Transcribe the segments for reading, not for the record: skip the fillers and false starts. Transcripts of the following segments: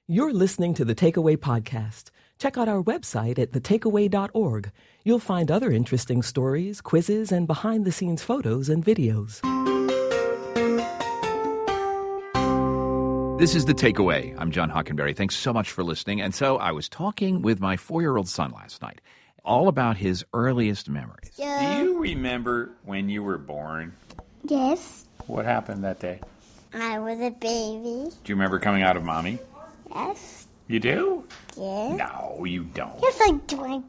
You're listening to The Takeaway Podcast. Check out our website at thetakeaway.org. You'll find other interesting stories, quizzes, and behind-the-scenes photos and videos. This is The Takeaway. I'm John Hockenberry. Thanks so much for listening. And so I was talking with my 4-year-old son last night, all about his earliest memories. Yeah. Do you remember when you were born? Yes. What happened that day? I was a baby. Do you remember coming out of mommy? Yes. You do? Yes. No, you don't. Yes, I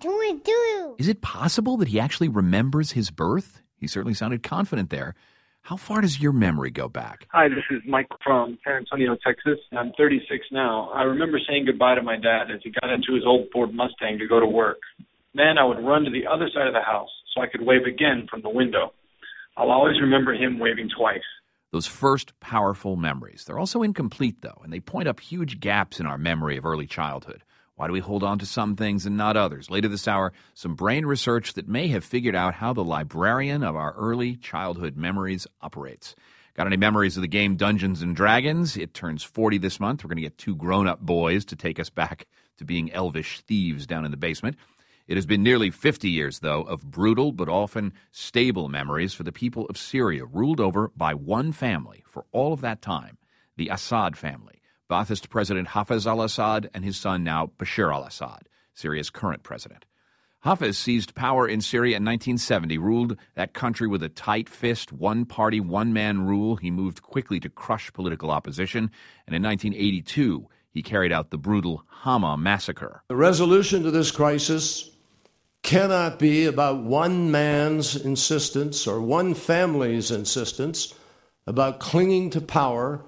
do. Is it possible that he actually remembers his birth? He certainly sounded confident there. How far does your memory go back? Hi, this is Mike from San Antonio, Texas. I'm 36 now. I remember saying goodbye to my dad as he got into his old Ford Mustang to go to work. Then I would run to the other side of the house so I could wave again from the window. I'll always remember him waving twice. Those first powerful memories. They're also incomplete, though, and they point up huge gaps in our memory of early childhood. Why do we hold on to some things and not others? Later this hour, some brain research that may have figured out how the librarian of our early childhood memories operates. Got any memories of the game Dungeons & Dragons? It turns 40 this month. We're going to get 2 grown-up boys to take us back to being elvish thieves down in the basement. It has been nearly 50 years, though, of brutal but often stable memories for the people of Syria, ruled over by one family for all of that time, the Assad family. Ba'athist President Hafez al-Assad and his son now Bashar al-Assad, Syria's current president. Hafez seized power in Syria in 1970, ruled that country with a tight fist, one-party, one-man rule. He moved quickly to crush political opposition, and in 1982, he carried out the brutal Hama massacre. The resolution to this crisis cannot be about one man's insistence or one family's insistence about clinging to power.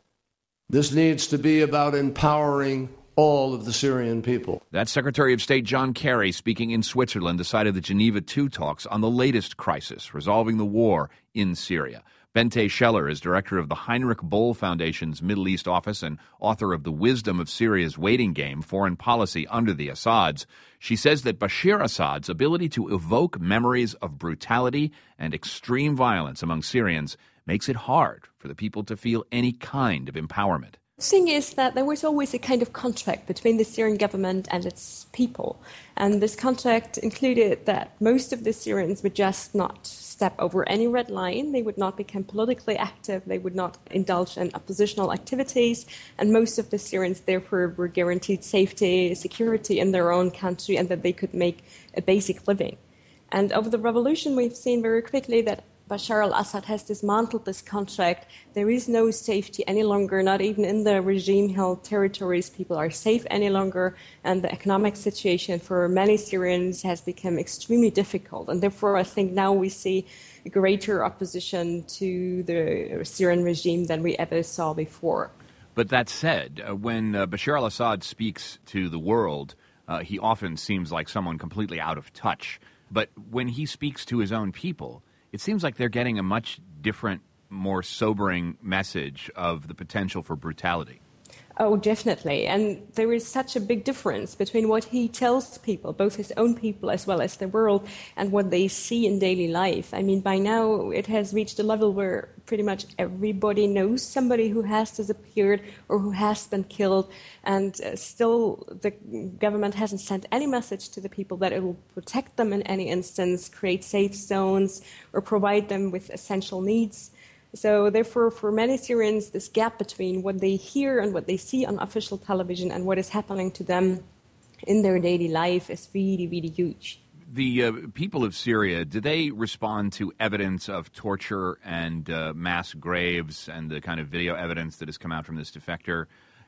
This needs to be about empowering all of the Syrian people. That's Secretary of State John Kerry speaking in Switzerland, decided the Geneva II talks on the latest crisis, resolving the war in Syria. Bente Scheller is director of the Heinrich Boll Foundation's Middle East office and author of The Wisdom of Syria's Waiting Game, Foreign Policy Under the Assads. She says that Bashar Assad's ability to evoke memories of brutality and extreme violence among Syrians makes it hard for the people to feel any kind of empowerment. The thing is that there was always a kind of contract between the Syrian government and its people. And this contract included that most of the Syrians would just not step over any red line. They would not become politically active. They would not indulge in oppositional activities. And most of the Syrians, therefore, were guaranteed safety, security in their own country, and that they could make a basic living. And over the revolution, we've seen very quickly that Bashar al-Assad has dismantled this contract. There is no safety any longer, not even in the regime-held territories. People are safe any longer, and the economic situation for many Syrians has become extremely difficult. And therefore, I think now we see a greater opposition to the Syrian regime than we ever saw before. But that said, when Bashar al-Assad speaks to the world, he often seems like someone completely out of touch. But when he speaks to his own people, it seems like they're getting a much different, more sobering message of the potential for brutality. Oh, definitely. And there is such a big difference between what he tells people, both his own people as well as the world, and what they see in daily life. I mean, by now it has reached a level where pretty much everybody knows somebody who has disappeared or who has been killed, and still the government hasn't sent any message to the people that it will protect them in any instance, create safe zones, or provide them with essential needs. So therefore, for many Syrians, this gap between what they hear and what they see on official television and what is happening to them in their daily life is really, really huge. The people of Syria, do they respond to evidence of torture and mass graves and the kind of video evidence that has come out from this defector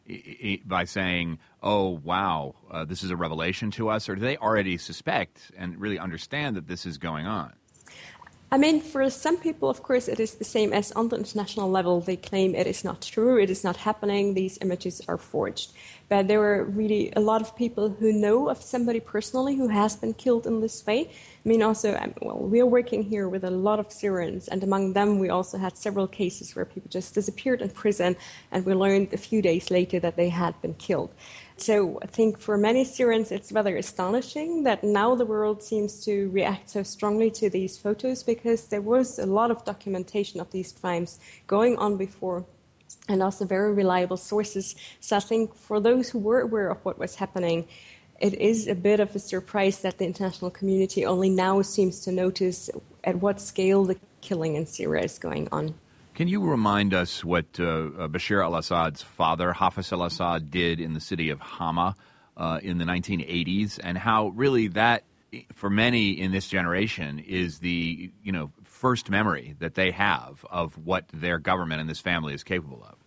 by saying, oh, wow, this is a revelation to us? Or do they already suspect and really understand that this is going on? I mean, for some people, of course, it is the same as on the international level. They claim it is not true, it is not happening, these images are forged. But there are really a lot of people who know of somebody personally who has been killed in this way. I mean, also, we are working here with a lot of Syrians, and among them we also had several cases where people just disappeared in prison, and we learned a few days later that they had been killed. So I think for many Syrians it's rather astonishing that now the world seems to react so strongly to these photos, because there was a lot of documentation of these crimes going on before. and also very reliable sources. So I think for those who were aware of what was happening, it is a bit of a surprise that the international community only now seems to notice at what scale the killing in Syria is going on. Can you remind us what Bashar al-Assad's father, Hafez al-Assad, did in the city of Hama in the 1980s, and how really that, for many in this generation, is the first memory that they have of what their government and this family is capable of?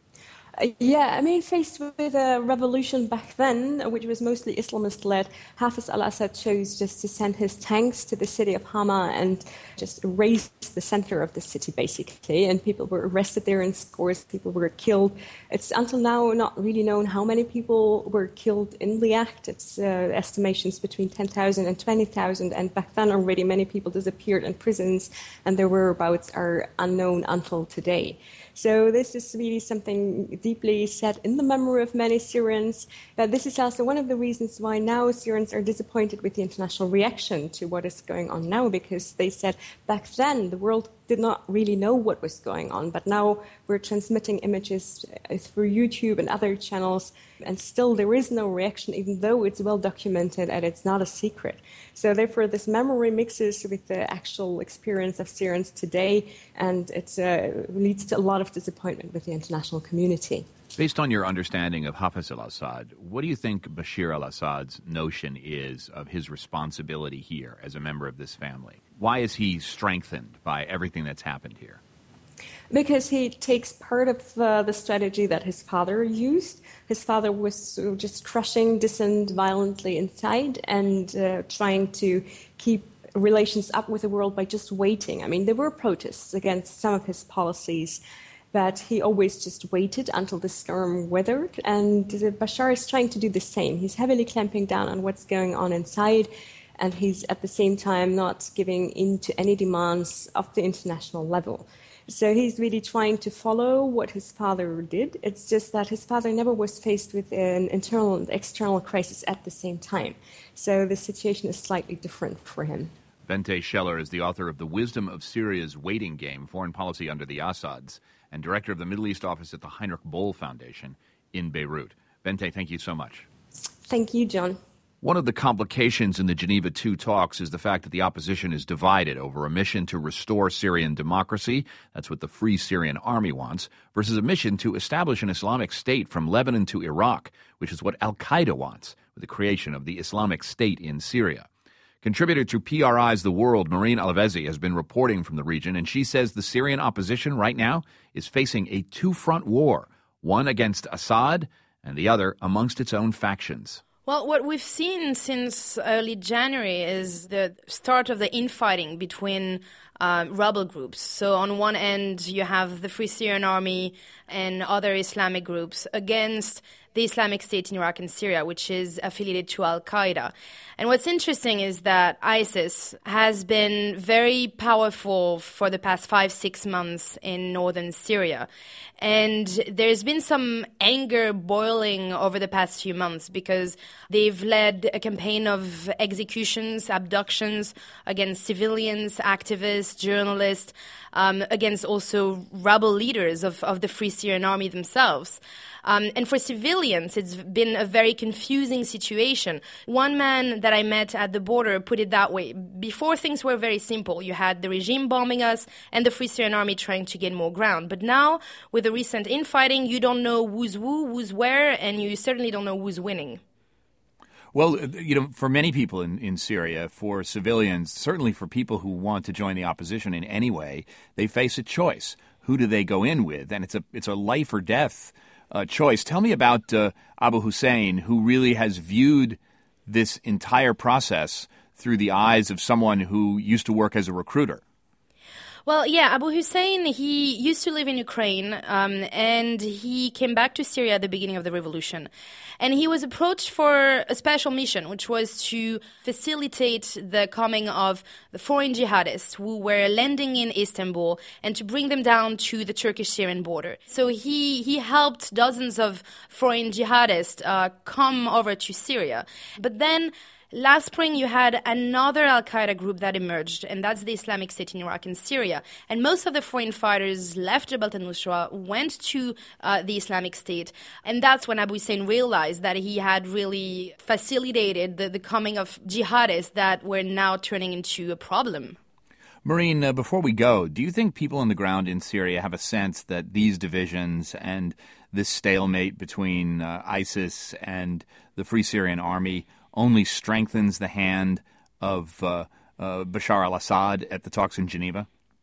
Faced with a revolution back then, which was mostly Islamist-led, Hafez al-Assad chose just to send his tanks to the city of Hama and just erase the center of the city, basically. And people were arrested there in scores, people were killed. It's until now not really known how many people were killed in the act. It's estimations between 10,000 and 20,000, and back then already many people disappeared in prisons, and their whereabouts are unknown until today. So this is really something deeply set in the memory of many Syrians. But this is also one of the reasons why now Syrians are disappointed with the international reaction to what is going on now, because they said back then the world did not really know what was going on. But now we're transmitting images through YouTube and other channels, and still there is no reaction, even though it's well documented and it's not a secret. So therefore, this memory mixes with the actual experience of Syrians today, and it leads to a lot of disappointment with the international community. Based on your understanding of Hafez al-Assad, what do you think Bashar al-Assad's notion is of his responsibility here as a member of this family? Why is he strengthened by everything that's happened here? Because he takes part of the strategy that his father used. His father was just crushing dissent violently inside and trying to keep relations up with the world by just waiting. I mean, there were protests against some of his policies, but he always just waited until the storm weathered. And Bashar is trying to do the same. He's heavily clamping down on what's going on inside, and he's at the same time not giving in to any demands of the international level. So he's really trying to follow what his father did. It's just that his father never was faced with an internal and external crisis at the same time. So the situation is slightly different for him. Bente Scheller is the author of The Wisdom of Syria's Waiting Game, Foreign Policy Under the Assads, and director of the Middle East office at the Heinrich Böll Foundation in Beirut. Bente, thank you so much. Thank you, John. One of the complications in the Geneva II talks is the fact that the opposition is divided over a mission to restore Syrian democracy, that's what the Free Syrian Army wants, versus a mission to establish an Islamic State from Lebanon to Iraq, which is what al-Qaeda wants, with the creation of the Islamic State in Syria. Contributor to PRI's The World, Maureen Alvezi, has been reporting from the region, and she says the Syrian opposition right now is facing a two-front war, one against Assad and the other amongst its own factions. Well, what we've seen since early January is the start of the infighting between rebel groups. So on one end, you have the Free Syrian Army and other Islamic groups against the Islamic State in Iraq and Syria, which is affiliated to al-Qaeda. And what's interesting is that ISIS has been very powerful for the past 5-6 months in northern Syria. And there's been some anger boiling over the past few months because they've led a campaign of executions, abductions against civilians, activists, journalists, against also rebel leaders of the Free Syrian Army themselves. And for civilians, it's been a very confusing situation. One man that I met at the border put it that way. Before, things were very simple. You had the regime bombing us and the Free Syrian Army trying to gain more ground. But now, with the recent infighting, you don't know who's who's where, and you certainly don't know who's winning. Well, for many people in Syria, for civilians, certainly for people who want to join the opposition in any way, they face a choice. Who do they go in with? And it's a life or death choice. Tell me about Abu Hussein, who really has viewed this entire process through the eyes of someone who used to work as a recruiter. Well, yeah, Abu Hussein, he used to live in Ukraine, and he came back to Syria at the beginning of the revolution. And he was approached for a special mission, which was to facilitate the coming of the foreign jihadists who were landing in Istanbul and to bring them down to the Turkish-Syrian border. So he helped dozens of foreign jihadists come over to Syria. But then Last spring, you had another al-Qaeda group that emerged, and that's the Islamic State in Iraq and Syria. And most of the foreign fighters left Jabhat al-Nusra, went to the Islamic State, and that's when Abu Hussein realized that he had really facilitated the coming of jihadists that were now turning into a problem. Maureen, before we go, do you think people on the ground in Syria have a sense that these divisions and this stalemate between ISIS and the Free Syrian Army only strengthens the hand of Bashar al-Assad at the talks in Geneva?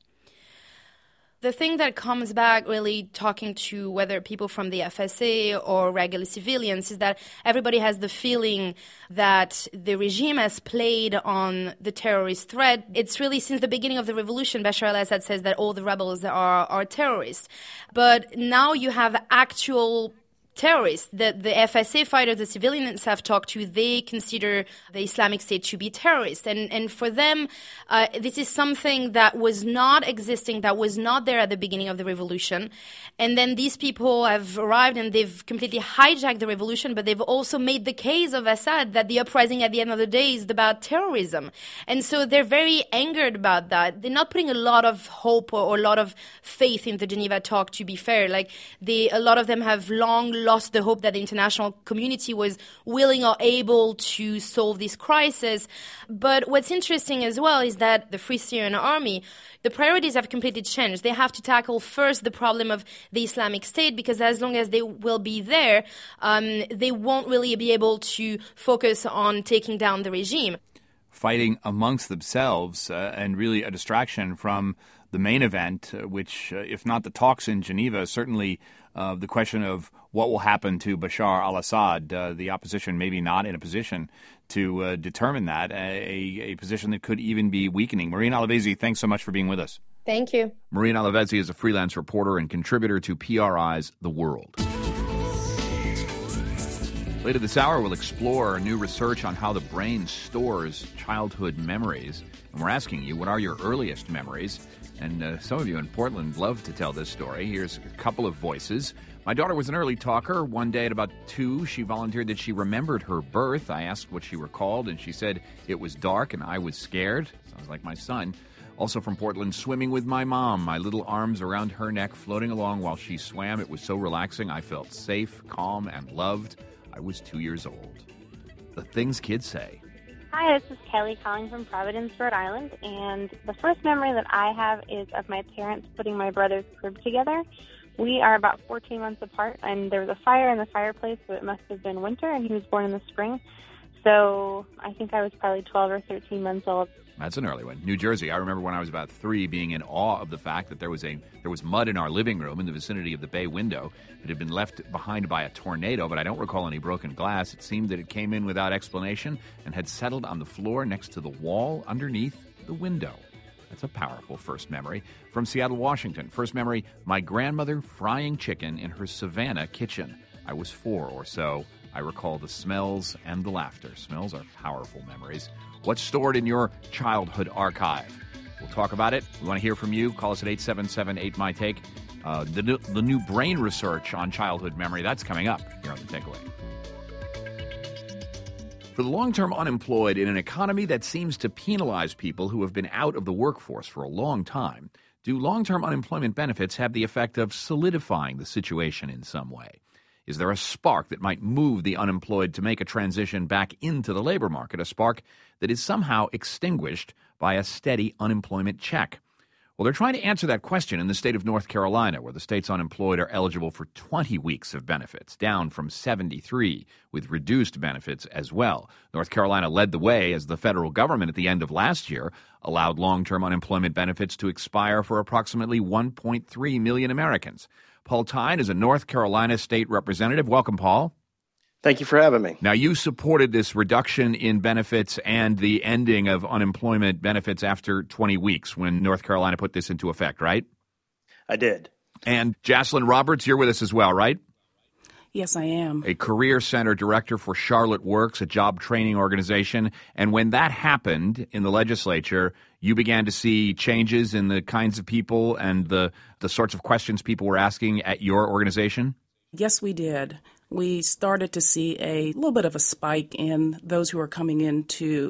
The thing that comes back really talking to whether people from the FSA or regular civilians is that everybody has the feeling that the regime has played on the terrorist threat. It's really since the beginning of the revolution, Bashar al-Assad says that all the rebels are terrorists. But now you have actual terrorists. The FSA fighters, the civilians have talked to, they consider the Islamic State to be terrorists. And for them, this is something that was not existing, that was not there at the beginning of the revolution. And then these people have arrived and they've completely hijacked the revolution, but they've also made the case of Assad that the uprising at the end of the day is about terrorism. And so they're very angered about that. They're not putting a lot of hope or a lot of faith in the Geneva talk, to be fair. Like a lot of them have long lost the hope that the international community was willing or able to solve this crisis. But what's interesting as well is that the Free Syrian Army, the priorities have completely changed. They have to tackle first the problem of the Islamic State, because as long as they will be there, they won't really be able to focus on taking down the regime. Fighting amongst themselves and really a distraction from the main event, which, if not the talks in Geneva, certainly the question of what will happen to Bashar al-Assad. The opposition maybe not in a position to determine that, a position that could even be weakening. Maureen Alavesi, thanks so much for being with us. Thank you. Maureen Alavesi is a freelance reporter and contributor to PRI's The World. Later this hour, we'll explore new research on how the brain stores childhood memories. And we're asking you, what are your earliest memories? And some of you in Portland love to tell this story. Here's a couple of voices. My daughter was an early talker. One day at about 2, she volunteered that she remembered her birth. I asked what she recalled, and she said it was dark and I was scared. Sounds like my son. Also from Portland, swimming with my mom. My little arms around her neck, floating along while she swam. It was so relaxing. I felt safe, calm, and loved. I was 2 years old. The things kids say. Hi, this is Kelly calling from Providence, Rhode Island, and the first memory that I have is of my parents putting my brother's crib together. We are about 14 months apart, and there was a fire in the fireplace, so it must have been winter, and he was born in the spring. So I think I was probably 12 or 13 months old. That's an early one. New Jersey. I remember when I was about 3 being in awe of the fact that there was mud in our living room in the vicinity of the bay window. It had been left behind by a tornado, but I don't recall any broken glass. It seemed that it came in without explanation and had settled on the floor next to the wall underneath the window. That's a powerful first memory. From Seattle, Washington. First memory, my grandmother frying chicken in her Savannah kitchen. I was 4 or so. I recall the smells and the laughter. Smells are powerful memories. What's stored in your childhood archive? We'll talk about it. We want to hear from you. Call us at 877-8MY-TAKE. The new brain research on childhood memory, that's coming up here on The Takeaway. For the long-term unemployed in an economy that seems to penalize people who have been out of the workforce for a long time, do long-term unemployment benefits have the effect of solidifying the situation in some way? Is there a spark that might move the unemployed to make a transition back into the labor market, a spark that is somehow extinguished by a steady unemployment check? Well, they're trying to answer that question in the state of North Carolina, where the state's unemployed are eligible for 20 weeks of benefits, down from 73, with reduced benefits as well. North Carolina led the way as the federal government at the end of last year allowed long-term unemployment benefits to expire for approximately 1.3 million Americans. Paul Tyne is a North Carolina state representative. Welcome, Paul. Thank you for having me. Now, you supported this reduction in benefits and the ending of unemployment benefits after 20 weeks when North Carolina put this into effect, right? I did. And Jocelyn Roberts, you're with us as well, right? Yes, I am. A Career Center Director for Charlotte Works, a job training organization. And when that happened in the legislature, you began to see changes in the kinds of people and the sorts of questions people were asking at your organization? Yes, we did. we started to see a little bit of a spike in those who are coming in to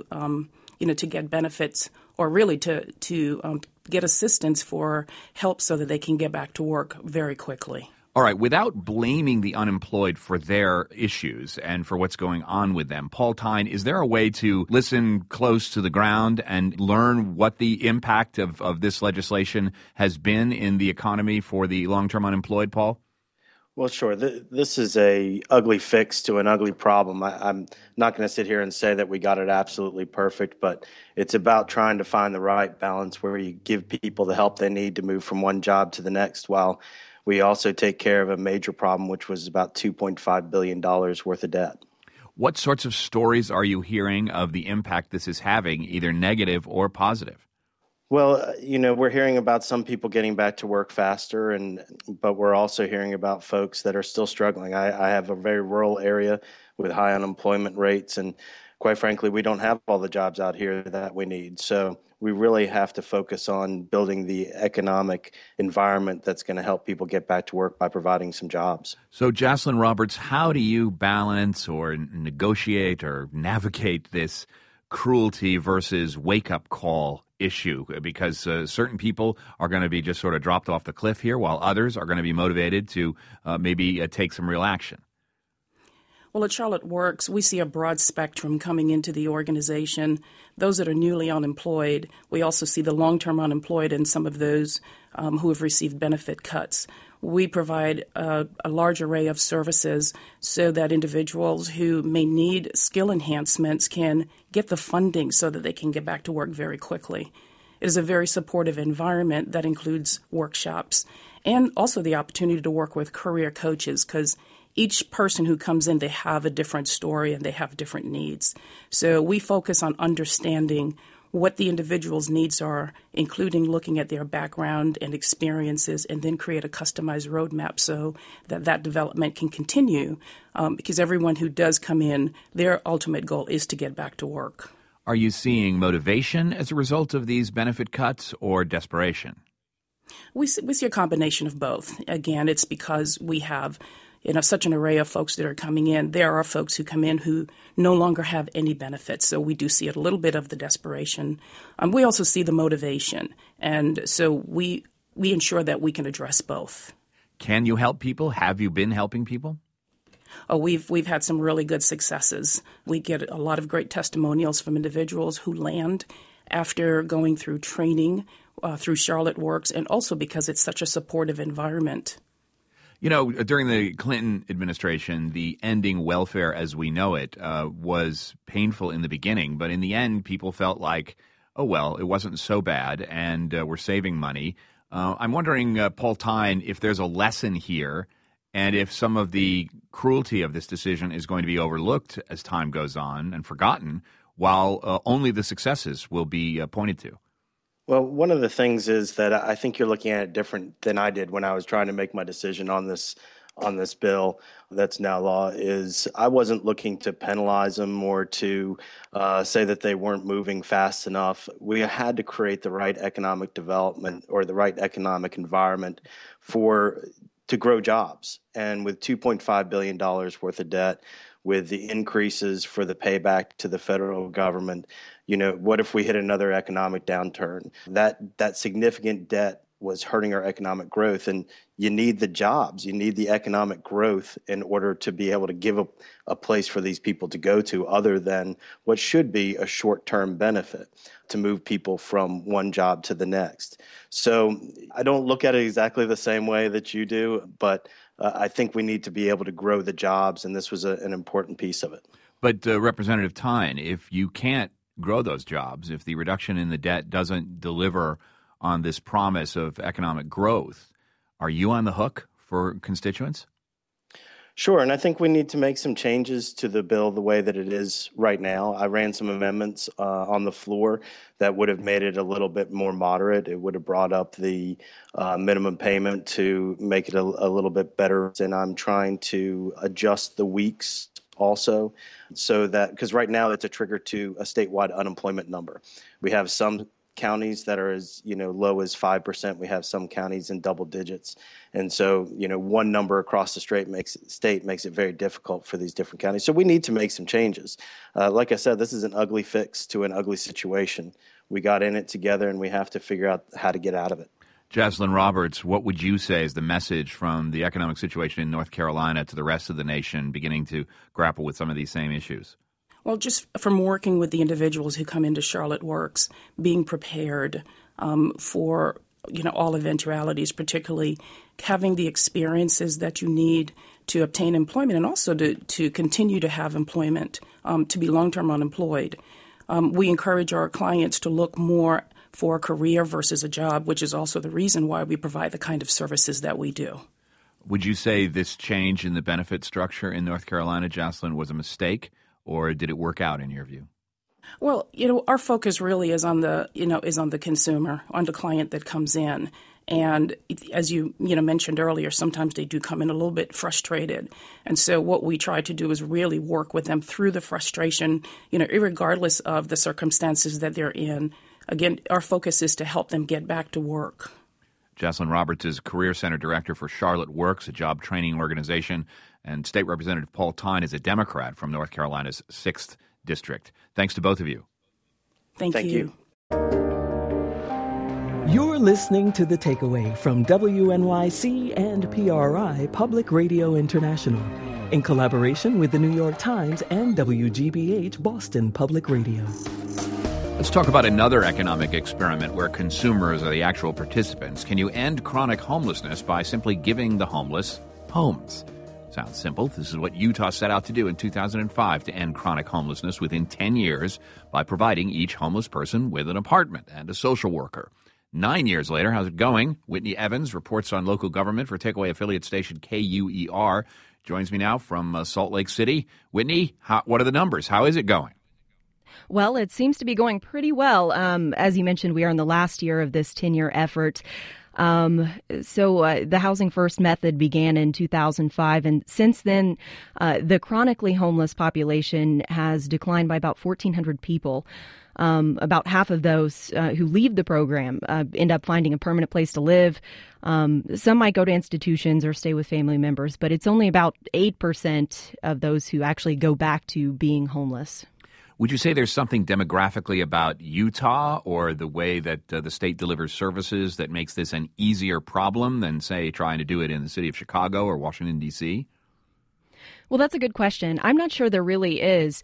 get benefits or really to get assistance for help so that they can get back to work very quickly. All right, without blaming the unemployed for their issues and for what's going on with them, Paul Tyne, is there a way to listen close to the ground and learn what the impact of this legislation has been in the economy for the long-term unemployed, Paul? Well, sure. This is a ugly fix to an ugly problem. I'm not going to sit here and say that we got it absolutely perfect, but it's about trying to find the right balance where you give people the help they need to move from one job to the next while we also take care of a major problem, which was about $2.5 billion worth of debt. What sorts of stories are you hearing of the impact this is having, either negative or positive? Well, we're hearing about some people getting back to work faster, but we're also hearing about folks that are still struggling. I have a very rural area with high unemployment rates, and quite frankly, we don't have all the jobs out here that we need. So we really have to focus on building the economic environment that's going to help people get back to work by providing some jobs. So, Jocelyn Roberts, how do you balance or negotiate or navigate this cruelty versus wake-up call issue? Because certain people are going to be just sort of dropped off the cliff here, while others are going to be motivated to maybe take some real action. Well, at Charlotte Works, we see a broad spectrum coming into the organization. Those that are newly unemployed, we also see the long-term unemployed and some of those who have received benefit cuts. We provide a large array of services so that individuals who may need skill enhancements can get the funding so that they can get back to work very quickly. It is a very supportive environment that includes workshops and also the opportunity to work with career coaches, because each person who comes in, they have a different story and they have different needs. So we focus on understanding what the individual's needs are, including looking at their background and experiences, and then create a customized roadmap so that development can continue, because everyone who does come in, their ultimate goal is to get back to work. Are you seeing motivation as a result of these benefit cuts or desperation? We see a combination of both. Again, it's because we have such an array of folks that are coming in. There are folks who come in who no longer have any benefits, so we do see a little bit of the desperation. We also see the motivation, and so we ensure that we can address both. Can you help people? Have you been helping people? Oh, we've had some really good successes. We get a lot of great testimonials from individuals who land after going through training through Charlotte Works, and also because it's such a supportive environment. During the Clinton administration, the ending welfare as we know it was painful in the beginning, but in the end, people felt like, oh, well, it wasn't so bad, and we're saving money. I'm wondering, Paul Tyne, if there's a lesson here, and if some of the cruelty of this decision is going to be overlooked as time goes on and forgotten, while only the successes will be pointed to. Well, one of the things is that I think you're looking at it different than I did when I was trying to make my decision on this bill that's now law. Is I wasn't looking to penalize them or to say that they weren't moving fast enough. We had to create the right economic development or the right economic environment to grow jobs. And with $2.5 billion worth of debt, with the increases for the payback to the federal government, what if we hit another economic downturn? That significant debt was hurting our economic growth, and you need the jobs, you need the economic growth in order to be able to give a place for these people to go to other than what should be a short-term benefit to move people from one job to the next. So I don't look at it exactly the same way that you do, but I think we need to be able to grow the jobs, and this was an important piece of it. But Representative Tyne, if you can't grow those jobs, if the reduction in the debt doesn't deliver on this promise of economic growth, are you on the hook for constituents? Sure, and I think we need to make some changes to the bill the way that it is right now. I ran some amendments on the floor that would have made it a little bit more moderate. It would have brought up the minimum payment to make it a little bit better, and I'm trying to adjust the weeks also, so that because right now it's a trigger to a statewide unemployment number. We have some counties that are as low as 5%. We have some counties in double digits, and so one number across the state makes it very difficult for these different counties. So we need to make some changes. Like I said, this is an ugly fix to an ugly situation. We got in it together, and we have to figure out how to get out of it. Jocelyn Roberts, what would you say is the message from the economic situation in North Carolina to the rest of the nation beginning to grapple with some of these same issues? Well, just from working with the individuals who come into Charlotte Works, being prepared for all eventualities, particularly having the experiences that you need to obtain employment and also to continue to have employment, to be long-term unemployed. We encourage our clients to look more for a career versus a job, which is also the reason why we provide the kind of services that we do. Would you say this change in the benefit structure in North Carolina, Jocelyn, was a mistake, or did it work out in your view? Well, our focus really is on the consumer, on the client that comes in. And as you mentioned earlier, sometimes they do come in a little bit frustrated. And so what we try to do is really work with them through the frustration, regardless of the circumstances that they're in. Again, our focus is to help them get back to work. Jocelyn Roberts is Career Center Director for Charlotte Works, a job training organization, and State Representative Paul Tyne is a Democrat from North Carolina's 6th District. Thanks to both of you. Thank you. You're listening to The Takeaway from WNYC and PRI Public Radio International in collaboration with the New York Times and WGBH Boston Public Radio. Let's talk about another economic experiment where consumers are the actual participants. Can you end chronic homelessness by simply giving the homeless homes? Sounds simple. This is what Utah set out to do in 2005 to end chronic homelessness within 10 years by providing each homeless person with an apartment and a social worker. 9 years later, how's it going? Whitney Evans reports on local government for Takeaway affiliate station KUER. Joins me now from Salt Lake City. Whitney, what are the numbers? How is it going? Well, it seems to be going pretty well. As you mentioned, we are in the last year of this 10-year effort. The Housing First method began in 2005, and since then, the chronically homeless population has declined by about 1,400 people. About half of those who leave the program end up finding a permanent place to live. Some might go to institutions or stay with family members, but it's only about 8% of those who actually go back to being homeless. Would you say there's something demographically about Utah or the way that the state delivers services that makes this an easier problem than, say, trying to do it in the city of Chicago or Washington, D.C.? Well, that's a good question. I'm not sure there really is.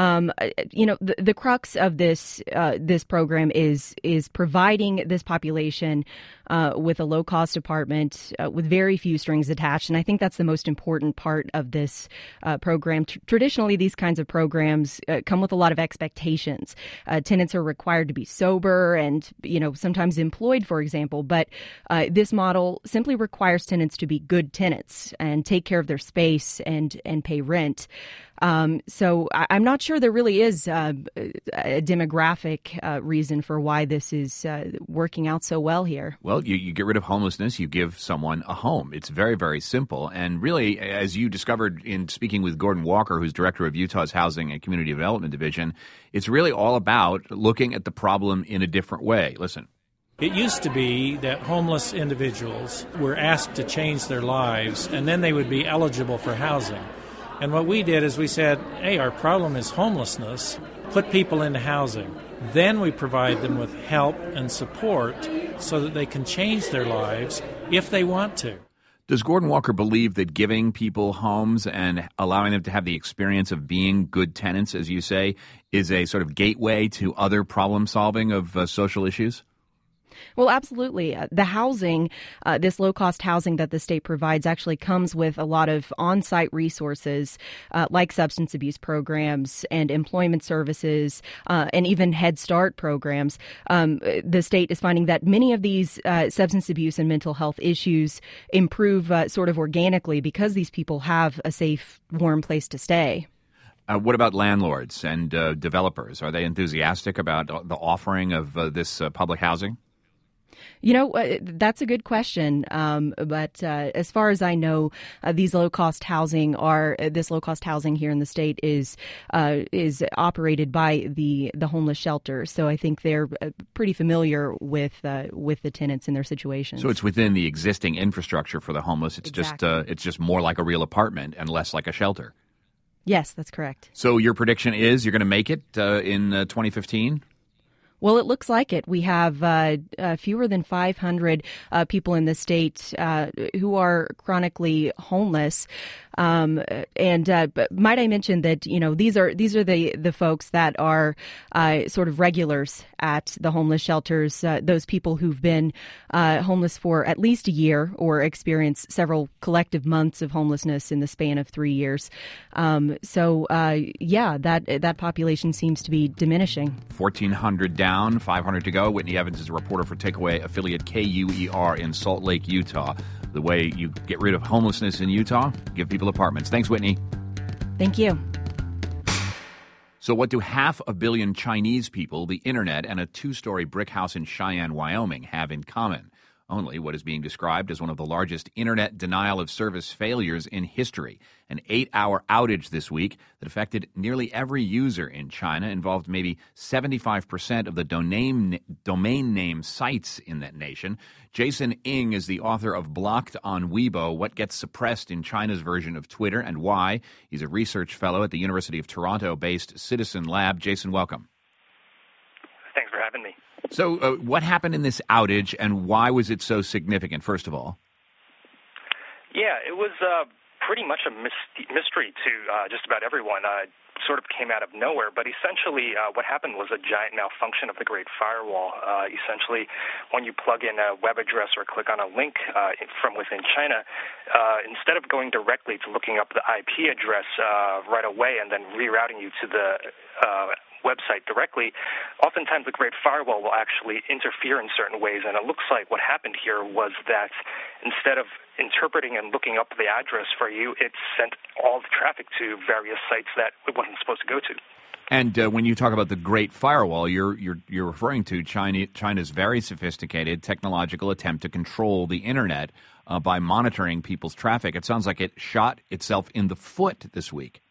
The crux of this program is providing this population with a low-cost apartment with very few strings attached, and I think that's the most important part of this program. Traditionally, these kinds of programs come with a lot of expectations. Tenants are required to be sober and, sometimes employed, for example, but this model simply requires tenants to be good tenants and take care of their space and pay rent. So I'm not sure there really is a demographic reason for why this is working out so well here. Well, you get rid of homelessness, you give someone a home. It's very, very simple. And really, as you discovered in speaking with Gordon Walker, who's director of Utah's Housing and Community Development Division, it's really all about looking at the problem in a different way. Listen. It used to be that homeless individuals were asked to change their lives, and then they would be eligible for housing. And what we did is we said, hey, our problem is homelessness. Put people into housing. Then we provide them with help and support so that they can change their lives if they want to. Does Gordon Walker believe that giving people homes and allowing them to have the experience of being good tenants, as you say, is a sort of gateway to other problem solving of social issues? Well, absolutely. The housing, this low-cost housing that the state provides actually comes with a lot of on-site resources like substance abuse programs and employment services and even Head Start programs. The state is finding that many of these substance abuse and mental health issues improve sort of organically because these people have a safe, warm place to stay. What about landlords and developers? Are they enthusiastic about the offering of this public housing? That's a good question. But as far as I know, this low-cost housing here in the state is operated by the homeless shelter. So I think they're pretty familiar with the tenants and their situations. So it's within the existing infrastructure for the homeless. It's just more like a real apartment and less like a shelter. Yes, that's correct. So your prediction is you're going to make it in 2015? Well, it looks like it. We have fewer than 500 people in the state who are chronically homeless. But might I mention that these are the folks that are sort of regulars at the homeless shelters. Those people who've been homeless for at least a year or experienced several collective months of homelessness in the span of 3 years. That population seems to be diminishing. 1,400 down, 500 to go. Whitney Evans is a reporter for Takeaway affiliate KUER in Salt Lake, Utah. The way you get rid of homelessness in Utah, give people apartments. Thanks, Whitney. Thank you. So what do 500 million Chinese people, the internet, and a 2-story brick house in Cheyenne, Wyoming have in common? Only what is being described as one of the largest internet denial of service failures in history. An 8-hour outage this week that affected nearly every user in China, involved maybe 75% of the domain name sites in that nation. Jason Ng is the author of Blocked on Weibo, What Gets Suppressed in China's Version of Twitter and Why. He's a research fellow at the University of Toronto-based Citizen Lab. Jason, welcome. Thanks for having me. So what happened in this outage, and why was it so significant, first of all? Yeah, it was pretty much a mystery to just about everyone. It sort of came out of nowhere, but essentially what happened was a giant malfunction of the Great Firewall. Essentially, when you plug in a web address or click on a link from within China, instead of going directly to looking up the IP address right away and then rerouting you to the website directly, oftentimes the Great Firewall will actually interfere in certain ways, and it looks like what happened here was that instead of interpreting and looking up the address for you, it sent all the traffic to various sites that it wasn't supposed to go to. And when you talk about the Great Firewall, you're referring to China's very sophisticated technological attempt to control the internet by monitoring people's traffic. It sounds like it shot itself in the foot this week.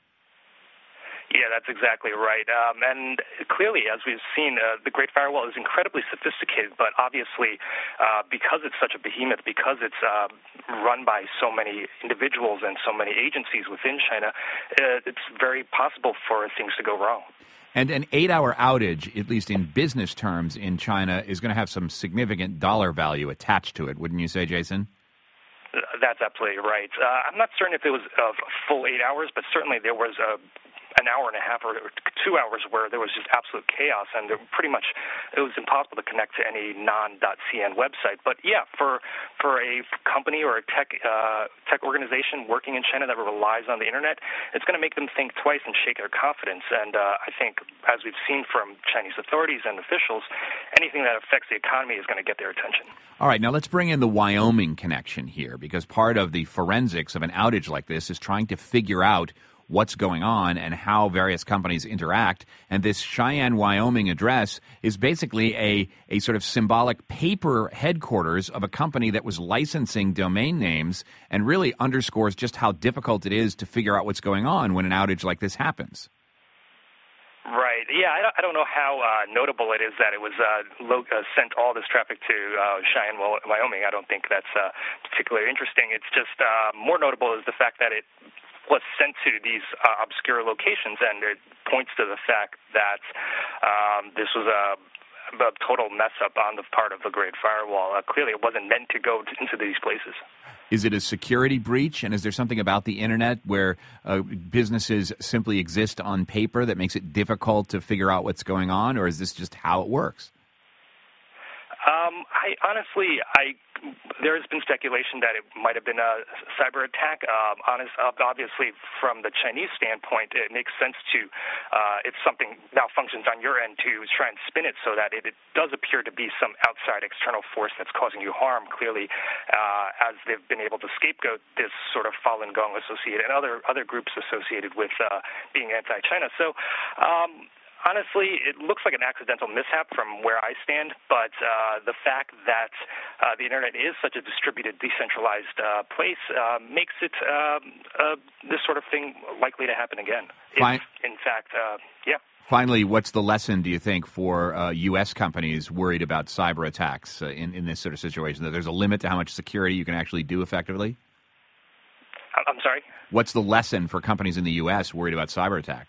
Yeah, that's exactly right. And clearly, as we've seen, the Great Firewall is incredibly sophisticated, but obviously because it's such a behemoth, because it's run by so many individuals and so many agencies within China, it's very possible for things to go wrong. And an 8-hour outage, at least in business terms in China, is going to have some significant dollar value attached to it, wouldn't you say, Jason? That's absolutely right. I'm not certain if it was a full 8 hours, but certainly there was an hour and a half or 2 hours where there was just absolute chaos, and it was impossible to connect to any non.cn website. But yeah, for a company or a tech organization working in China that relies on the internet, it's going to make them think twice and shake their confidence. And I think, as we've seen from Chinese authorities and officials, anything that affects the economy is going to get their attention. All right, now let's bring in the Wyoming connection here, because part of the forensics of an outage like this is trying to figure out what's going on and how various companies interact. And this Cheyenne, Wyoming address is basically a sort of symbolic paper headquarters of a company that was licensing domain names, and really underscores just how difficult it is to figure out what's going on when an outage like this happens. Right. Yeah, I don't know how notable it is that it was sent all this traffic to Cheyenne, Wyoming. I don't think that's particularly interesting. It's just more notable is the fact that it was sent to these obscure locations, and it points to the fact that this was a total mess up on the part of the Great Firewall. Clearly, it wasn't meant to go into these places. Is it a security breach, and is there something about the internet where businesses simply exist on paper that makes it difficult to figure out what's going on, or is this just how it works? There has been speculation that it might have been a cyber attack. Obviously, from the Chinese standpoint, it makes sense to, if something malfunctions on your end, to try and spin it so that it does appear to be some outside external force that's causing you harm. Clearly, as they've been able to scapegoat this sort of Falun Gong associated and other groups associated with being anti-China. So Honestly, it looks like an accidental mishap from where I stand, but the fact that the Internet is such a distributed, decentralized place makes it this sort of thing likely to happen again. If, in fact, yeah. Finally, what's the lesson, do you think, for U.S. companies worried about cyber attacks in this sort of situation, that there's a limit to how much security you can actually do effectively? I'm sorry? What's the lesson for companies in the U.S. worried about cyber attack?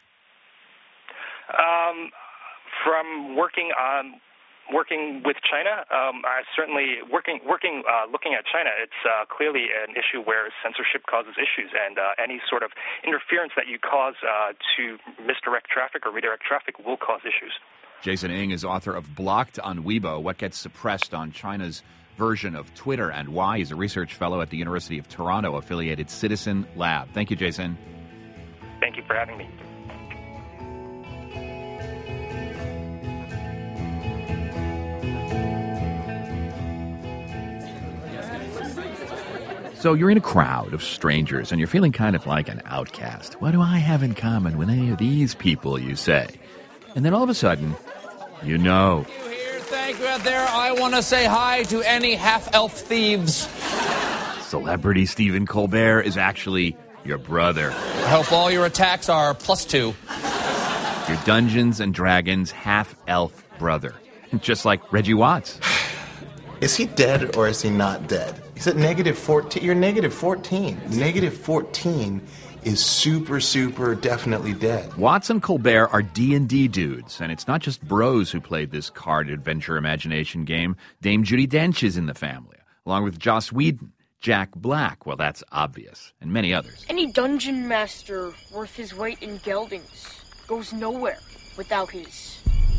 From working with China, looking at China, it's clearly an issue where censorship causes issues, and any sort of interference that you cause to misdirect traffic or redirect traffic will cause issues. Jason Ng is author of Blocked on Weibo, What Gets Suppressed on China's Version of Twitter and Why. He's a research fellow at the University of Toronto-affiliated Citizen Lab. Thank you, Jason. Thank you for having me. So you're in a crowd of strangers and you're feeling kind of like an outcast. What do I have in common with any of these people, you say? And then all of a sudden, you know. Thank you out there. I want to say hi to any half-elf thieves. Celebrity Stephen Colbert is actually your brother. I hope all your attacks are +2. Your Dungeons and Dragons half-elf brother. Just like Reggie Watts. Is he dead or is he not dead? He's at -14. You're -14. -14 is super definitely dead. Watts and Colbert are D&D dudes, and it's not just bros who played this card adventure imagination game. Dame Judi Dench is in the family, along with Joss Whedon, Jack Black, well, that's obvious, and many others. Any dungeon master worth his weight in geldings goes nowhere without his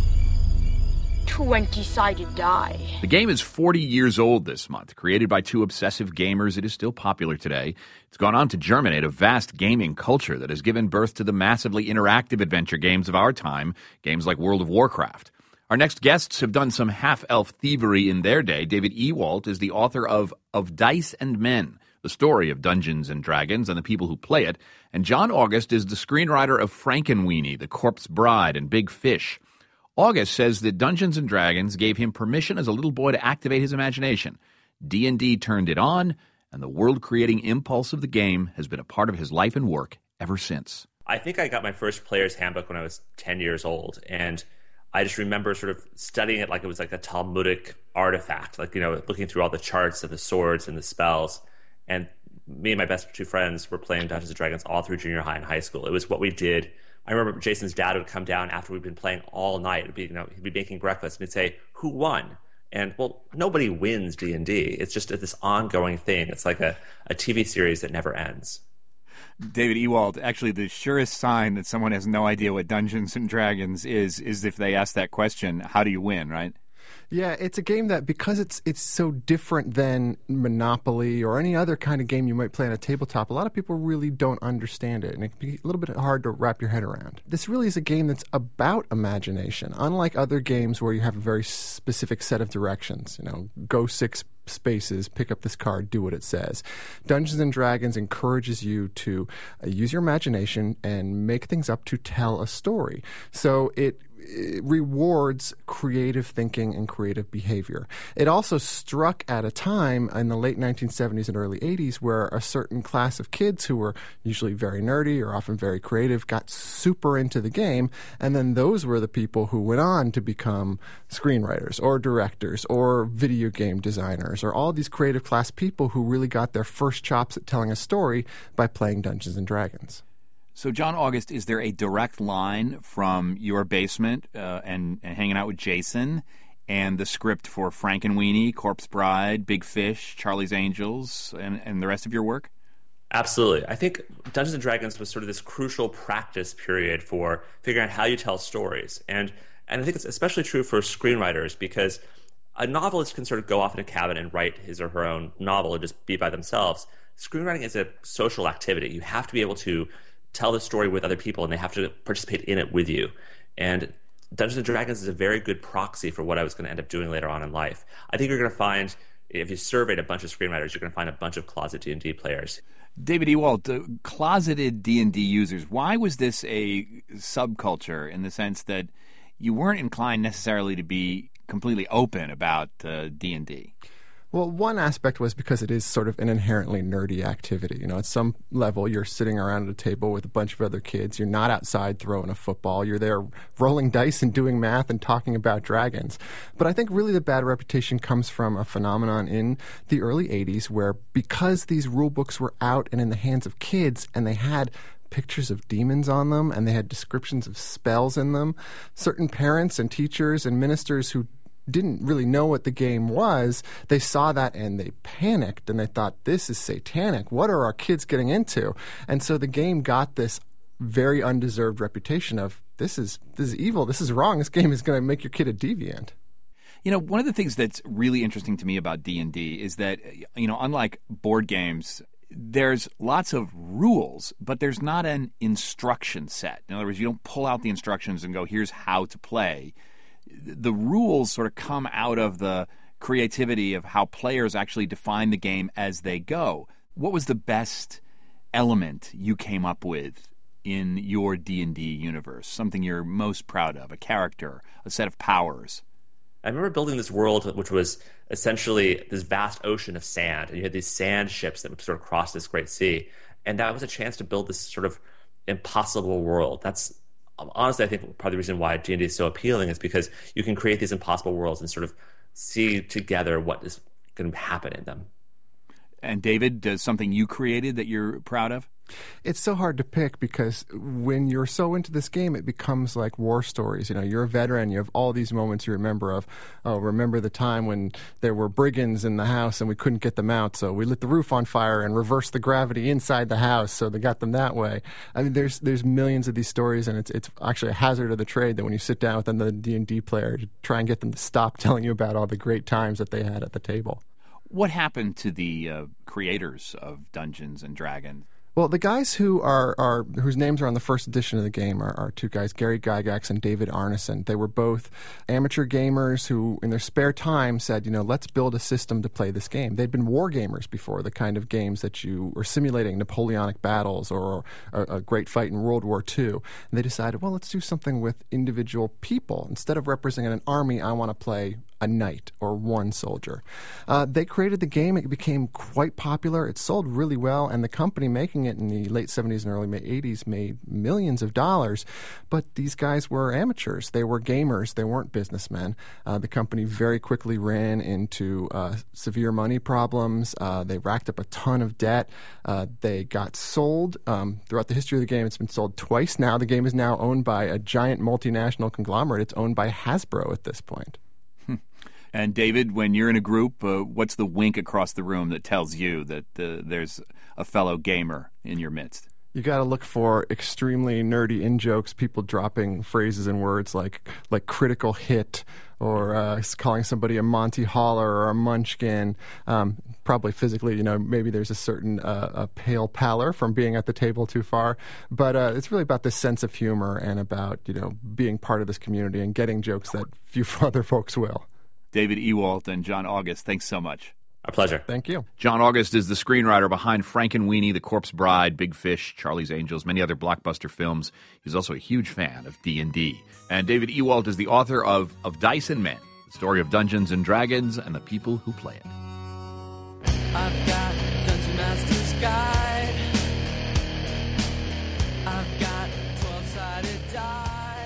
20-sided die. The game is 40 years old this month. Created by two obsessive gamers, it is still popular today. It's gone on to germinate a vast gaming culture that has given birth to the massively interactive adventure games of our time, games like World of Warcraft. Our next guests have done some half-elf thievery in their day. David Ewalt is the author of Dice and Men, the story of Dungeons and Dragons and the people who play it. And John August is the screenwriter of Frankenweenie, The Corpse Bride, and Big Fish. August says that Dungeons & Dragons gave him permission as a little boy to activate his imagination. D&D turned it on, and the world-creating impulse of the game has been a part of his life and work ever since. I think I got my first player's handbook when I was 10 years old, and I just remember sort of studying it like it was like a Talmudic artifact, like, you know, looking through all the charts of the swords and the spells. And me and my best two friends were playing Dungeons & Dragons all through junior high and high school. It was what we did. I remember Jason's dad would come down after we'd been playing all night. It'd be, you know, he'd be making breakfast and he'd say, "Who won?" And, well, nobody wins D&D. It's just this ongoing thing. It's like a TV series that never ends. David Ewald, actually the surest sign that someone has no idea what Dungeons and Dragons is if they ask that question, how do you win, right? Yeah, it's a game that, because it's so different than Monopoly or any other kind of game you might play on a tabletop, a lot of people really don't understand it, and it can be a little bit hard to wrap your head around. This really is a game that's about imagination, unlike other games where you have a very specific set of directions. You know, go 6 spaces, pick up this card, do what it says. Dungeons and Dragons encourages you to use your imagination and make things up to tell a story. So it rewards creative thinking and creative behavior. It also struck at a time in the late 1970s and early 80s where a certain class of kids who were usually very nerdy or often very creative got super into the game, and then those were the people who went on to become screenwriters or directors or video game designers or all these creative class people who really got their first chops at telling a story by playing Dungeons and Dragons. So, John August, is there a direct line from your basement and hanging out with Jason and the script for Frankenweenie, Corpse Bride, Big Fish, Charlie's Angels, and the rest of your work? Absolutely. I think Dungeons & Dragons was sort of this crucial practice period for figuring out how you tell stories. And I think it's especially true for screenwriters, because a novelist can sort of go off in a cabin and write his or her own novel and just be by themselves. Screenwriting is a social activity. You have to be able to tell the story with other people, and they have to participate in it with you. And Dungeons & Dragons is a very good proxy for what I was going to end up doing later on in life. I think you're going to find, if you surveyed a bunch of screenwriters, you're going to find a bunch of closet D&D players. David Ewalt, closeted D&D users, why was this a subculture in the sense that you weren't inclined necessarily to be completely open about D&D? Well, one aspect was because it is sort of an inherently nerdy activity. You know, at some level, you're sitting around at a table with a bunch of other kids. You're not outside throwing a football. You're there rolling dice and doing math and talking about dragons. But I think really the bad reputation comes from a phenomenon in the early 80s where because these rule books were out and in the hands of kids and they had pictures of demons on them and they had descriptions of spells in them, certain parents and teachers and ministers who didn't really know what the game was, they saw that and they panicked and they thought, this is satanic. What are our kids getting into? And so the game got this very undeserved reputation of this is evil, this is wrong, this game is going to make your kid a deviant. You know, one of the things that's really interesting to me about D&D is that, you know, unlike board games, there's lots of rules, but there's not an instruction set. In other words, you don't pull out the instructions and go, here's how to play. The rules sort of come out of the creativity of how players actually define the game as they go. What was the best element you came up with in your D&D universe? Something you're most proud of, a character, a set of powers? I remember building this world which was essentially this vast ocean of sand, and you had these sand ships that would sort of cross this great sea, and that was a chance to build this sort of impossible world. That's honestly, I think part of the reason why D&D is so appealing is because you can create these impossible worlds and sort of see together what is going to happen in them. And David, does something you created that you're proud of? It's so hard to pick because when you're so into this game, it becomes like war stories. You know, you're a veteran. You have all these moments you remember of, oh, remember the time when there were brigands in the house and we couldn't get them out, so we lit the roof on fire and reversed the gravity inside the house, so they got them that way. I mean, there's millions of these stories, and it's actually a hazard of the trade that when you sit down with another D&D player to try and get them to stop telling you about all the great times that they had at the table. What happened to the creators of Dungeons and Dragons? Well, the guys whose names are on the first edition of the game are two guys, Gary Gygax and David Arneson. They were both amateur gamers who, in their spare time, said, you know, let's build a system to play this game. They'd been war gamers before, the kind of games that you were simulating Napoleonic battles or a great fight in World War II. And they decided, well, let's do something with individual people. Instead of representing an army, I want to play a knight or one soldier. They created the game. It became quite popular. It sold really well, and the company making it in the late 70s and early 80s made millions of dollars. But these guys were amateurs. They were gamers. They weren't businessmen. The company very quickly ran into severe money problems. They racked up a ton of debt. They got sold. Throughout the history of the game, it's been sold twice now. The game is now owned by a giant multinational conglomerate. It's owned by Hasbro at this point. And David, when you're in a group, what's the wink across the room that tells you that there's a fellow gamer in your midst? You got to look for extremely nerdy in-jokes, people dropping phrases and words like critical hit or calling somebody a Monty Holler or a munchkin. Probably physically, you know, maybe there's a certain a pale pallor from being at the table too far. But it's really about this sense of humor and about, you know, being part of this community and getting jokes that few other folks will. David Ewalt and John August, thanks so much. Our pleasure. Thank you. John August is the screenwriter behind Frankenweenie, The Corpse Bride, Big Fish, Charlie's Angels, many other blockbuster films. He's also a huge fan of D&D. And David Ewalt is the author of Dice and Men, the story of Dungeons and Dragons and the people who play it. I've got Dungeon Master's Guide. I've got 12-sided die.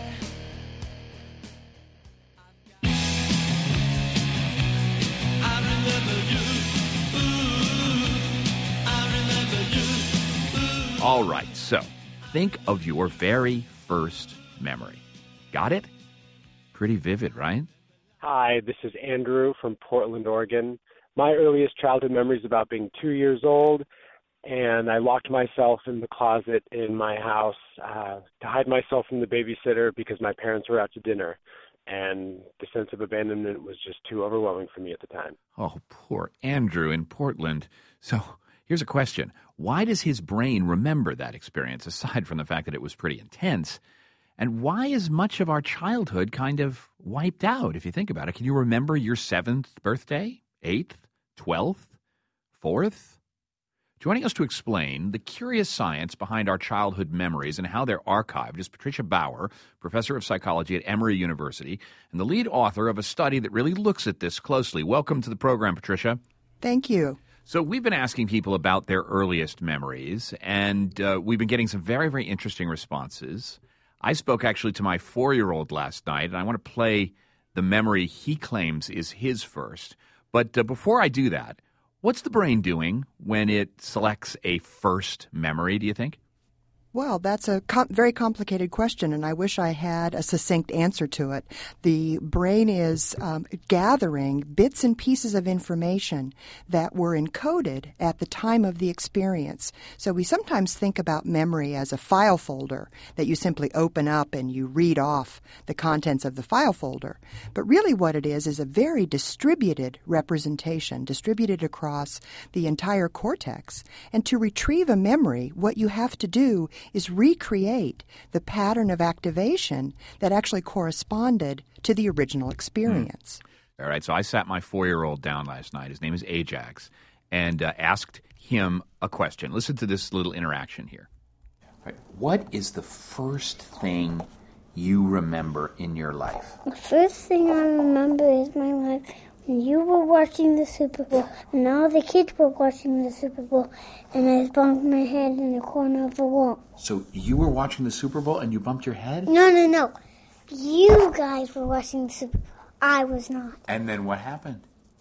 All right, so think of your very first memory. Got it? Pretty vivid, right? Hi, this is Andrew from Portland, Oregon. My earliest childhood memory is about being 2 years old, and I locked myself in the closet in my house to hide myself from the babysitter because my parents were out to dinner, and the sense of abandonment was just too overwhelming for me at the time. Oh, poor Andrew in Portland. So here's a question. Why does his brain remember that experience, aside from the fact that it was pretty intense? And why is much of our childhood kind of wiped out, if you think about it? Can you remember your 7th birthday, 8th, 12th, 4th? Joining us to explain the curious science behind our childhood memories and how they're archived is Patricia Bauer, professor of psychology at Emory University, and the lead author of a study that really looks at this closely. Welcome to the program, Patricia. Thank you. So we've been asking people about their earliest memories, and we've been getting some very, very interesting responses. I spoke actually to my 4-year-old last night, and I want to play the memory he claims is his first. But before I do that, what's the brain doing when it selects a first memory, do you think? Well, that's a very complicated question, and I wish I had a succinct answer to it. The brain is gathering bits and pieces of information that were encoded at the time of the experience. So we sometimes think about memory as a file folder that you simply open up and you read off the contents of the file folder. But really what it is a very distributed representation, distributed across the entire cortex. And to retrieve a memory, what you have to do is recreate the pattern of activation that actually corresponded to the original experience. All right, so I sat my 4-year-old down last night. His name is Ajax, and asked him a question. Listen to this little interaction here. All right. What is the first thing you remember in your life? The first thing I remember is my life when you were watching the Super Bowl and all the kids were watching the Super Bowl and I bumped my head in the corner of the wall. So you were watching the Super Bowl and you bumped your head? No. You guys were watching the Super Bowl. I was not. And then what happened?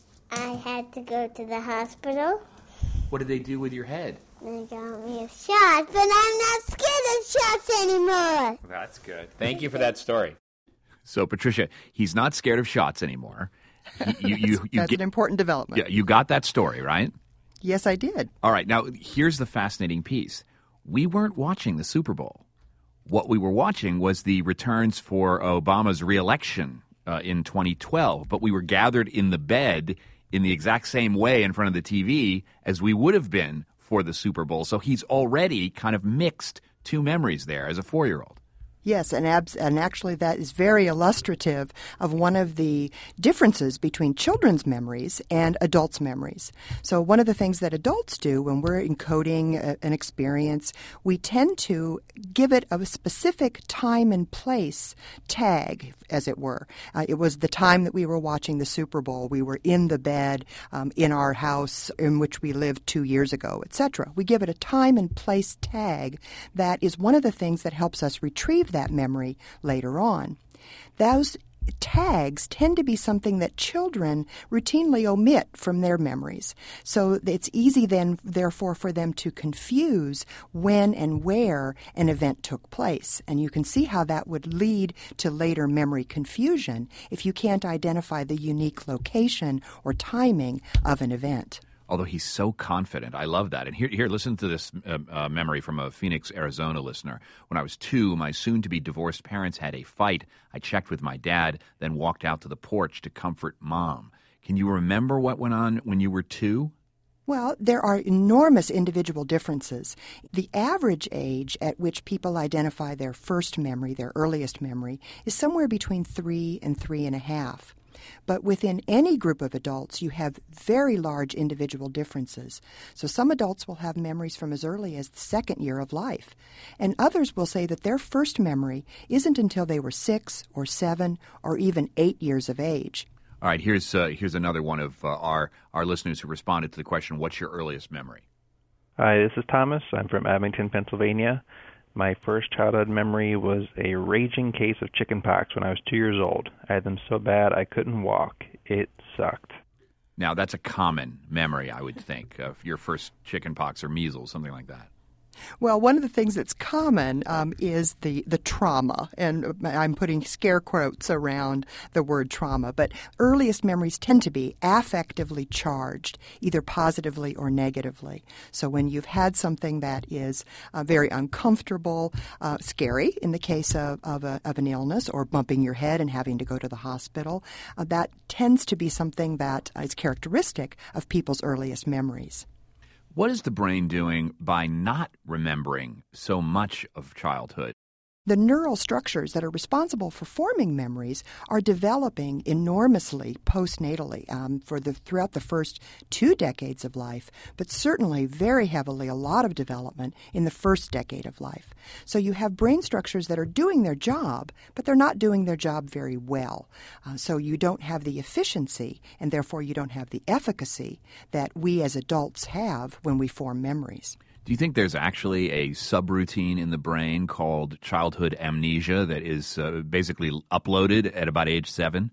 I had to go to the hospital. What did they do with your head? They got me a shot, but I'm not scared of shots anymore. That's good. Thank you for that story. So, Patricia, he's not scared of shots anymore. That's an important development. Yeah, you got that story, right? Yes, I did. All right. Now, here's the fascinating piece. We weren't watching the Super Bowl. What we were watching was the returns for Obama's re-election in 2012, but we were gathered in the bed in the exact same way in front of the TV as we would have been for the Super Bowl. So he's already kind of mixed two memories there as a 4-year-old. Yes, and actually that is very illustrative of one of the differences between children's memories and adults' memories. So one of the things that adults do when we're encoding an experience, we tend to give it a specific time and place tag, as it were. It was the time that we were watching the Super Bowl. We were in the bed in our house in which we lived 2 years ago, etc. We give it a time and place tag that is one of the things that helps us retrieve that memory later on. Those tags tend to be something that children routinely omit from their memories. So it's easy then, therefore, for them to confuse when and where an event took place. And you can see how that would lead to later memory confusion if you can't identify the unique location or timing of an event. Although he's so confident. I love that. And here, listen to this memory from a Phoenix, Arizona listener. When I was 2, my soon-to-be divorced parents had a fight. I checked with my dad, then walked out to the porch to comfort Mom. Can you remember what went on when you were 2? Well, there are enormous individual differences. The average age at which people identify their first memory, their earliest memory, is somewhere between 3 and 3.5. But within any group of adults, you have very large individual differences. So some adults will have memories from as early as the 2nd year of life. And others will say that their first memory isn't until they were 6 or 7 or even 8 years of age. All right, here's another one of our listeners who responded to the question, what's your earliest memory? Hi, this is Thomas. I'm from Abington, Pennsylvania. My first childhood memory was a raging case of chickenpox when I was 2 years old. I had them so bad I couldn't walk. It sucked. Now, that's a common memory, I would think, of your first chickenpox or measles, something like that. Well, one of the things that's common is the trauma, and I'm putting scare quotes around the word trauma, but earliest memories tend to be affectively charged, either positively or negatively. So when you've had something that is very uncomfortable, scary in the case of an illness, or bumping your head and having to go to the hospital, that tends to be something that is characteristic of people's earliest memories. What is the brain doing by not remembering so much of childhood? The neural structures that are responsible for forming memories are developing enormously postnatally throughout the first 2 decades of life, but certainly very heavily a lot of development in the first decade of life. So you have brain structures that are doing their job, but they're not doing their job very well. So you don't have the efficiency, and therefore you don't have the efficacy that we as adults have when we form memories. Do you think there's actually a subroutine in the brain called childhood amnesia that is basically uploaded at about age 7?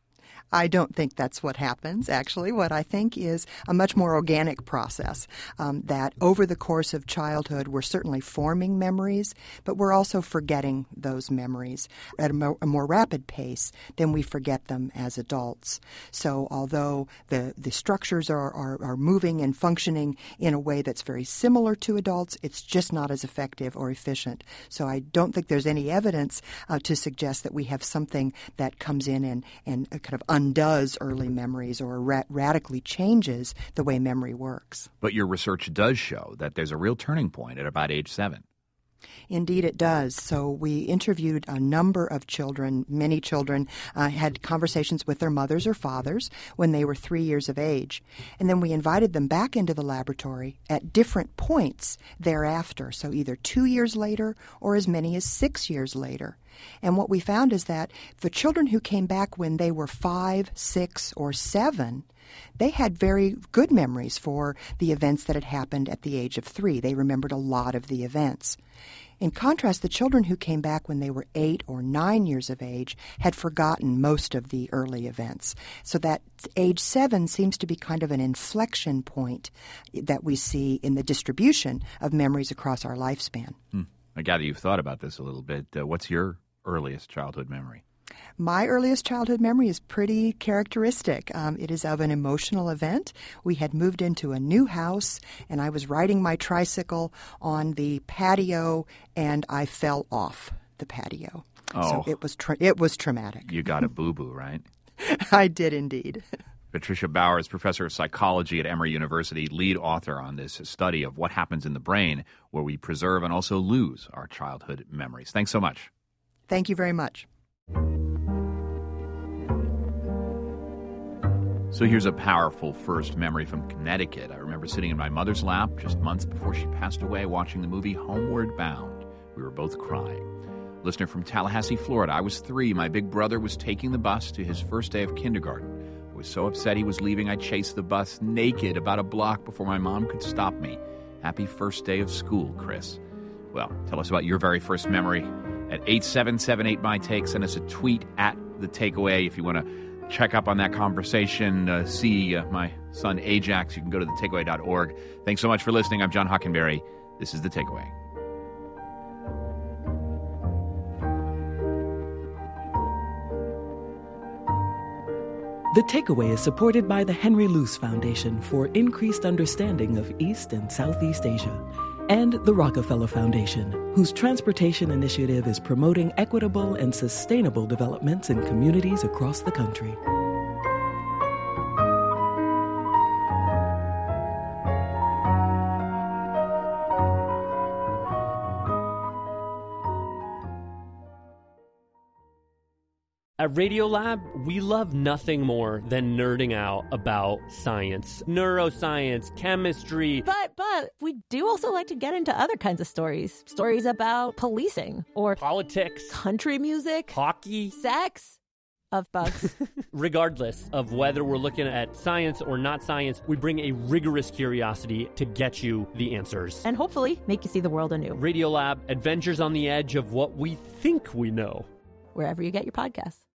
I don't think that's what happens, actually. What I think is a much more organic process, that over the course of childhood, we're certainly forming memories, but we're also forgetting those memories at a more rapid pace than we forget them as adults. So although the structures are moving and functioning in a way that's very similar to adults, it's just not as effective or efficient. So I don't think there's any evidence to suggest that we have something that comes in and kind of undoes early memories or radically changes the way memory works. But your research does show that there's a real turning point at about age 7. Indeed, it does. So we interviewed a number of children. Many children had conversations with their mothers or fathers when they were 3 years of age. And then we invited them back into the laboratory at different points thereafter, so either 2 years later or as many as 6 years later. And what we found is that the children who came back when they were 5, 6, or 7, they had very good memories for the events that had happened at the age of 3. They remembered a lot of the events. In contrast, the children who came back when they were 8 or 9 years of age had forgotten most of the early events. So that age 7 seems to be kind of an inflection point that we see in the distribution of memories across our lifespan. I gather you've thought about this a little bit. What's your earliest childhood memory? My earliest childhood memory is pretty characteristic. It is of an emotional event. We had moved into a new house, and I was riding my tricycle on the patio, and I fell off the patio. Oh. So it was traumatic. You got a boo-boo, right? I did indeed. Patricia Bauer is professor of psychology at Emory University, lead author on this study of what happens in the brain where we preserve and also lose our childhood memories. Thanks so much. Thank you very much. So here's a powerful first memory from Connecticut. I remember sitting in my mother's lap just months before she passed away watching the movie Homeward Bound. We were both crying. Listener from Tallahassee, Florida. I was 3. My big brother was taking the bus to his first day of kindergarten. I was so upset he was leaving, I chased the bus naked about a block before my mom could stop me. Happy first day of school, Chris. Well, tell us about your very first memory at 877-8MY-TAKE. Send us a tweet at The Takeaway if you want to check up on that conversation, see my son Ajax. You can go to thetakeaway.org. Thanks so much for listening. I'm John Hockenberry. This is The Takeaway. The Takeaway is supported by the Henry Luce Foundation for increased understanding of East and Southeast Asia, and the Rockefeller Foundation, whose transportation initiative is promoting equitable and sustainable developments in communities across the country. At Radiolab, we love nothing more than nerding out about science, neuroscience, chemistry. But we do also like to get into other kinds of stories. Stories about policing or politics, country music, hockey, sex, of bugs. Regardless of whether we're looking at science or not science, we bring a rigorous curiosity to get you the answers. And hopefully make you see the world anew. Radiolab, adventures on the edge of what we think we know. Wherever you get your podcasts.